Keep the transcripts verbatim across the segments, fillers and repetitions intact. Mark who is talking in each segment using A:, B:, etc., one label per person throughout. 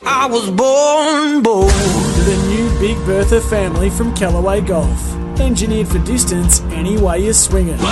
A: I was born bold.
B: The new Big Bertha family from Callaway Golf. Engineered for distance any way you swing it.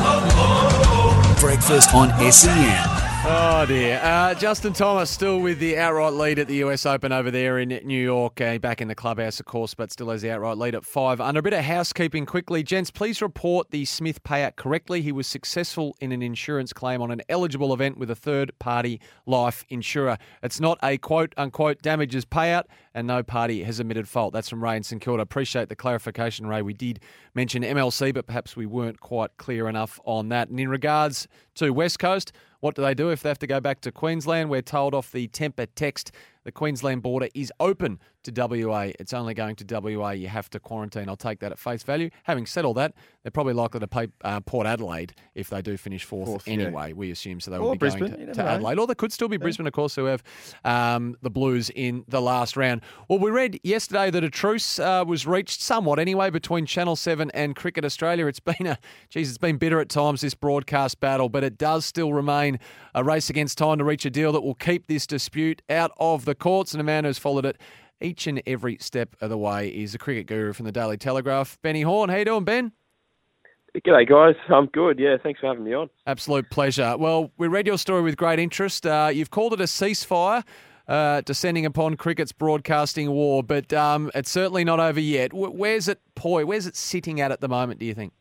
C: Breakfast on S E N.
D: Oh dear. Uh, Justin Thomas still with the outright lead at the U S Open over there in New York. Uh, back in the clubhouse, of course, but still has the outright lead at five under. A bit of housekeeping quickly. Gents, please report the Smith payout correctly. He was successful in an insurance claim on an eligible event with a third-party life insurer. It's not a quote-unquote damages payout, and no party has admitted fault. That's from Ray in St Kilda. Appreciate the clarification, Ray. We did mention M L C, but perhaps we weren't quite clear enough on that. And in regards to West Coast, what do they do if they have to go back to Queensland? We're told off the temper text the Queensland border is open to W A. It's only going to W A. You have to quarantine. I'll take that at face value. Having said all that, they're probably likely to pay uh, Port Adelaide if they do finish fourth, fourth anyway, yeah. we assume. So they
E: or
D: will be
E: Brisbane.
D: going to, to Adelaide. Or there could still be yeah. Brisbane, of course, who have um, the Blues in the last round. Well, we read yesterday that a truce uh, was reached somewhat anyway between Channel seven and Cricket Australia. It's been a, geez, it's been bitter at times, this broadcast battle, but it does still remain a race against time to reach a deal that will keep this dispute out of the courts. And a man who's followed it each and every step of the way is the cricket guru from the Daily Telegraph, Benny Horn. How you doing, Ben?
F: G'day, guys. I'm good. Yeah, thanks for having me on.
D: Absolute pleasure. Well, we read your story with great interest. Uh, you've called it a ceasefire uh, descending upon cricket's broadcasting war, but um, it's certainly not over yet. Where's it, Poi? Where's it sitting at at the moment, do you think?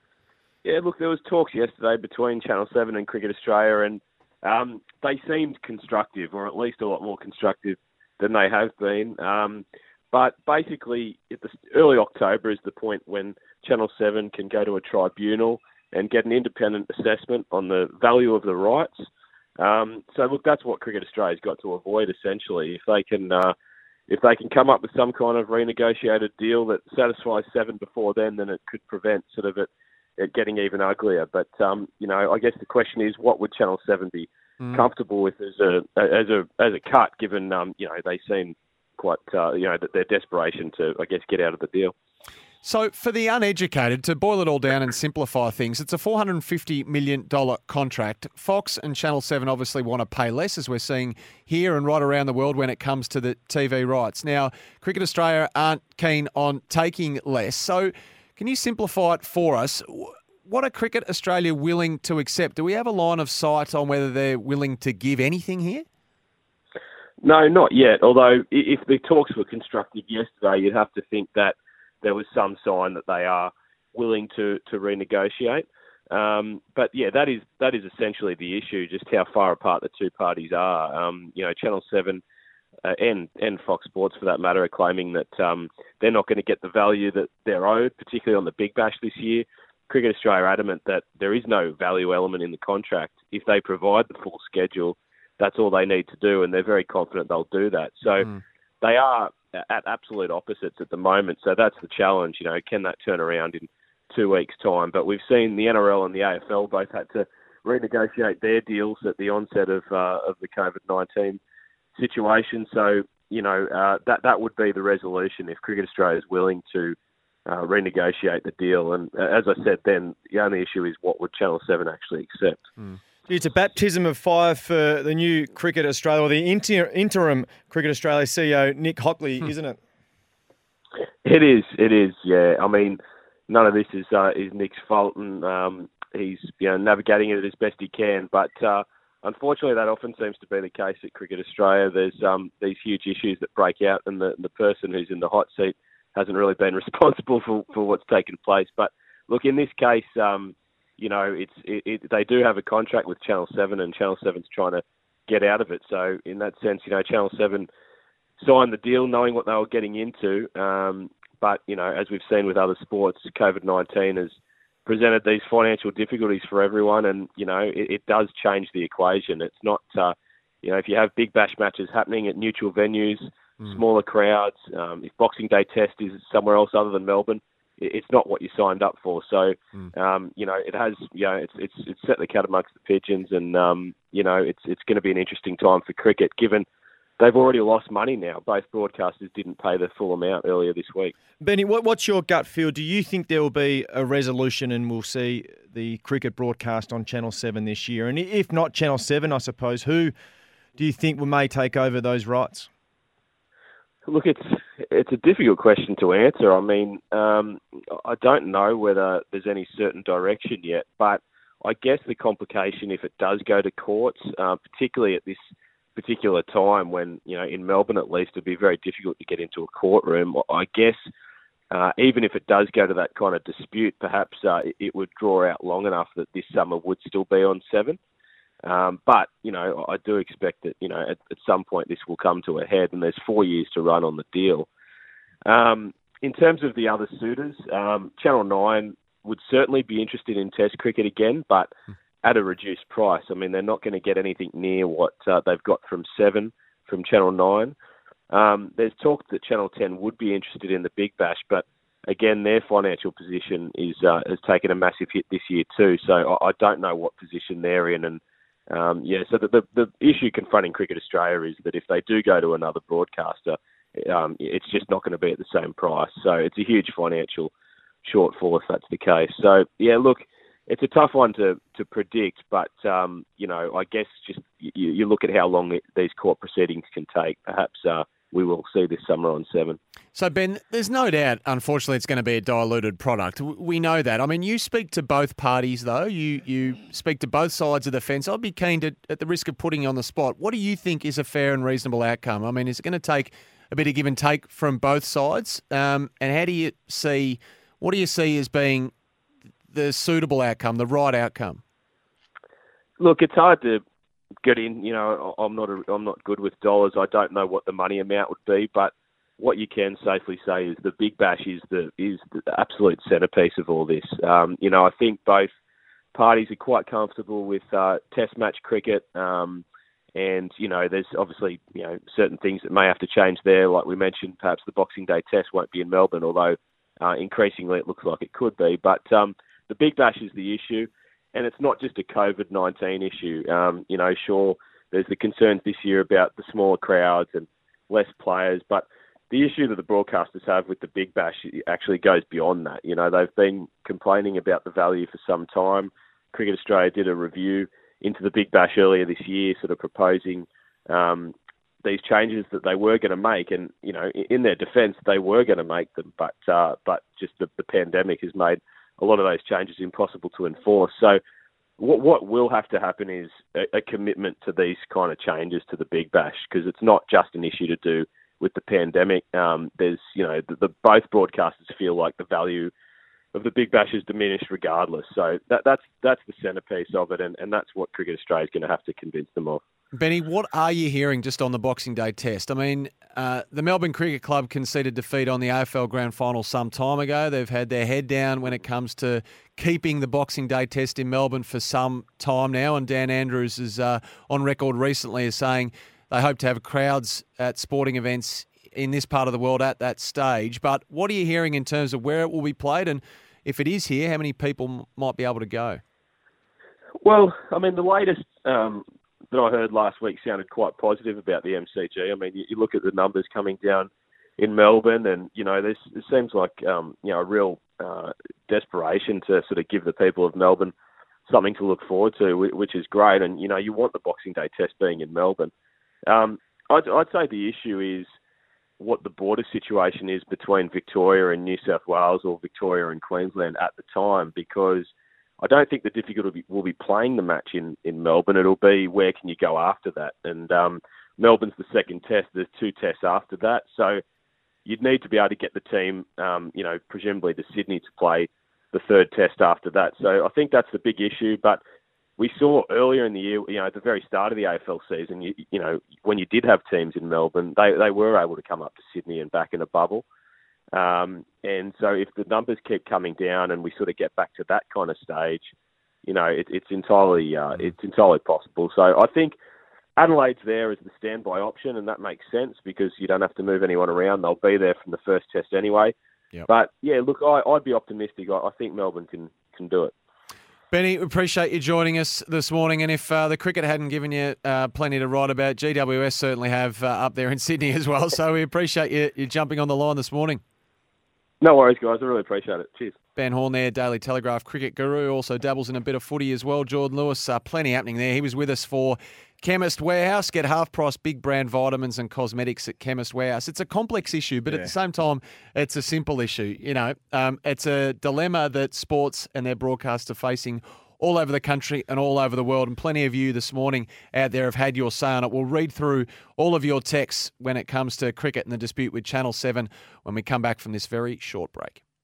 F: Yeah, look, there was talks yesterday between Channel seven and Cricket Australia, and um, they seemed constructive, or at least a lot more constructive than they have been. Um, but basically, at the, early October is the point when Channel seven can go to a tribunal and get an independent assessment on the value of the rights. Um, so, look, that's what Cricket Australia's got to avoid, essentially. If they can uh, if they can come up with some kind of renegotiated deal that satisfies Seven before then, then it could prevent sort of it, it getting even uglier. But, um, you know, I guess the question is, what would Channel seven be Mm. comfortable with as a as a as a cut, given um, you know they seem quite uh, you know that their desperation to I guess get out of the deal.
D: So for the uneducated, to boil it all down and simplify things, it's a four hundred fifty million dollars contract. Fox and Channel seven obviously want to pay less, as we're seeing here and right around the world when it comes to the T V rights. Now, Cricket Australia aren't keen on taking less. So can you simplify it for us? What are Cricket Australia willing to accept? Do we have a line of sight on whether they're willing to give anything here?
F: No, not yet. Although if the talks were constructive yesterday, you'd have to think that there was some sign that they are willing to, to renegotiate. Um, but yeah, that is that is essentially the issue, just how far apart the two parties are. Um, you know, Channel seven uh, and, and Fox Sports, for that matter, are claiming that um, they're not going to get the value that they're owed, particularly on the Big Bash this year. Cricket Australia are adamant that there is no value element in the contract. If they provide the full schedule, that's all they need to do, and they're very confident they'll do that. So mm. they are at absolute opposites at the moment. So that's the challenge. You know, can that turn around in two weeks' time? But we've seen the N R L and the A F L both had to renegotiate their deals at the onset of uh, of the COVID nineteen situation. So you know uh, that that would be the resolution if Cricket Australia is willing to Uh, renegotiate the deal. And uh, as I said then, the only issue is what would Channel seven actually accept.
E: Mm. It's a baptism of fire for the new Cricket Australia, or the inter- interim Cricket Australia C E O, Nick Hockley, hmm. isn't it?
F: It is, it is, yeah. I mean, none of this is uh, is Nick's fault, and um, he's you know navigating it as best he can. But uh, unfortunately, that often seems to be the case at Cricket Australia. There's um, these huge issues that break out, and the, the person who's in the hot seat hasn't really been responsible for, for what's taken place. But look, in this case, um, you know, it's it, it, they do have a contract with Channel seven, and Channel seven's trying to get out of it. So in that sense, you know, Channel seven signed the deal knowing what they were getting into. Um, but, you know, as we've seen with other sports, COVID nineteen has presented these financial difficulties for everyone. And, you know, it, it does change the equation. It's not, uh, you know, if you have big bash matches happening at neutral venues, Mm. smaller crowds. Um, if Boxing Day Test is somewhere else other than Melbourne, it's not what you signed up for. So, mm. um, you know, it has, you know, it's it's it's set the cat amongst the pigeons, and um, you know, it's it's going to be an interesting time for cricket, given they've already lost money now. Both broadcasters didn't pay the full amount earlier this week.
E: Benny, what, what's your gut feel? Do you think there will be a resolution and we'll see the cricket broadcast on Channel seven this year? And if not Channel seven, I suppose, who do you think will may take over those rights?
F: Look, it's it's a difficult question to answer. I mean, um, I don't know whether there's any certain direction yet, but I guess the complication, if it does go to courts, uh, particularly at this particular time when, you know, in Melbourne at least, it'd be very difficult to get into a courtroom. I guess uh, even if it does go to that kind of dispute, perhaps uh, it, it would draw out long enough that this summer would still be on seven. Um, but, you know, I do expect that, you know, at, at some point this will come to a head, and there's four years to run on the deal. Um, in terms of the other suitors, um, Channel nine would certainly be interested in Test cricket again, but at a reduced price. I mean, they're not going to get anything near what uh, they've got from Seven, from Channel nine. Um, there's talk that Channel ten would be interested in the Big Bash, but again, their financial position is uh, has taken a massive hit this year too. So I, I don't know what position they're in, and um, yeah. So the, the the issue confronting Cricket Australia is that if they do go to another broadcaster, um, it's just not going to be at the same price. So it's a huge financial shortfall if that's the case. So yeah, look, it's a tough one to, to predict, but um, you know, I guess just you, you look at how long it, these court proceedings can take. Perhaps uh, we will see this summer on Seven.
D: So Ben, there's no doubt, unfortunately, it's going to be a diluted product. We know that. I mean, you speak to both parties, though. You you speak to both sides of the fence. I'd be keen to, at the risk of putting you on the spot, what do you think is a fair and reasonable outcome? I mean, is it going to take a bit of give and take from both sides? Um, and how do you see? What do you see as being the suitable outcome, the right outcome?
F: Look, it's hard to get in. You know, I'm not a, I'm not good with dollars. I don't know what the money amount would be, but what you can safely say is the Big Bash is the is the absolute centrepiece of all this. Um, you know, I think both parties are quite comfortable with uh, Test match cricket, um, and you know, there's obviously you know certain things that may have to change there. Like we mentioned, perhaps the Boxing Day Test won't be in Melbourne, although uh, increasingly it looks like it could be. But um, the Big Bash is the issue, and it's not just a COVID nineteen issue. Um, you know, sure, there's the concerns this year about the smaller crowds and less players, but the issue that the broadcasters have with the Big Bash actually goes beyond that. You know, they've been complaining about the value for some time. Cricket Australia did a review into the Big Bash earlier this year, sort of proposing um, these changes that they were going to make. And, you know, in their defence, they were going to make them, but uh, but just the, the pandemic has made a lot of those changes impossible to enforce. So what what will have to happen is a, a commitment to these kind of changes to the Big Bash, because it's not just an issue to do with the pandemic. Um, there's, you know, the, the both broadcasters feel like the value of the Big Bash is diminished regardless. So that, that's that's the centrepiece of it, and, and that's what Cricket Australia is going to have to convince them of.
D: Benny, what are you hearing just on the Boxing Day Test? I mean, uh, the Melbourne Cricket Club conceded defeat on the A F L Grand Final some time ago. They've had their head down when it comes to keeping the Boxing Day Test in Melbourne for some time now, and Dan Andrews is uh, on record recently as saying they hope to have crowds at sporting events in this part of the world at that stage. But what are you hearing in terms of where it will be played? And if it is here, how many people m- might be able to go?
F: Well, I mean, the latest um, that I heard last week sounded quite positive about the M C G. I mean, you, you look at the numbers coming down in Melbourne, and, you know, there's, it seems like, um, you know, a real uh, desperation to sort of give the people of Melbourne something to look forward to, which is great. And, you know, you want the Boxing Day Test being in Melbourne. Um, I'd, I'd say the issue is what the border situation is between Victoria and New South Wales, or Victoria and Queensland at the time, because I don't think the difficulty will be, will be playing the match in, in Melbourne. It'll be where can you go after that. And um, Melbourne's the second test. There's two tests after that. So you'd need to be able to get the team, um, you know, presumably to Sydney to play the third test after that. So I think that's the big issue. But we saw earlier in the year, you know, at the very start of the A F L season, you, you know, when you did have teams in Melbourne, they, they were able to come up to Sydney and back in a bubble. Um, and so if the numbers keep coming down and we sort of get back to that kind of stage, you know, it, it's entirely uh, it's entirely possible. So I think Adelaide's there as the standby option, and that makes sense because you don't have to move anyone around. They'll be there from the first test anyway.
D: Yep.
F: But, yeah, look, I, I'd be optimistic. I, I think Melbourne can, can do it.
D: Benny, appreciate you joining us this morning. And if uh, the cricket hadn't given you uh, plenty to write about, G W S certainly have uh, up there in Sydney as well. So we appreciate you, you jumping on the line this morning.
F: No worries, guys. I really appreciate it. Cheers.
D: Ben Horn there, Daily Telegraph cricket guru, also dabbles in a bit of footy as well. Jordan Lewis, uh, plenty happening there. He was with us for Chemist Warehouse. Get half-price big brand vitamins and cosmetics at Chemist Warehouse. It's a complex issue, but
E: Yeah.
D: at the same time, it's a simple issue. You know, um, it's a dilemma that sports and their broadcasts are facing all over the country and all over the world. And plenty of you this morning out there have had your say on it. We'll read through all of your texts when it comes to cricket and the dispute with Channel seven when we come back from this very short break.